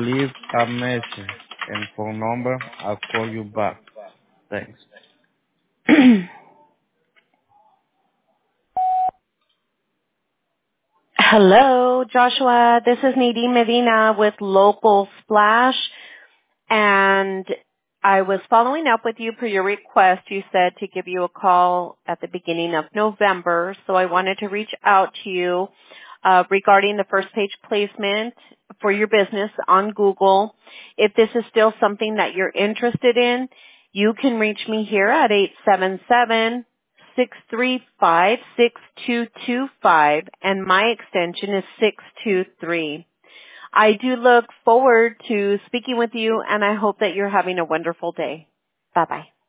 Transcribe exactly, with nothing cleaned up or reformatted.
Leave a message and phone number. I'll call you back. Thanks. Hello, Joshua. This is Nadine Medina with Local Splash, and I was following up with you per your request. You said to give you a call at the beginning of November, so I wanted to reach out to you uh, regarding the first page placement for your business on Google. If this is still something that you're interested in, you can reach me here at eight seven seven, six three five, six two two five, and my extension is six two three. I do look forward to speaking with you, and I hope that you're having a wonderful day. Bye-bye.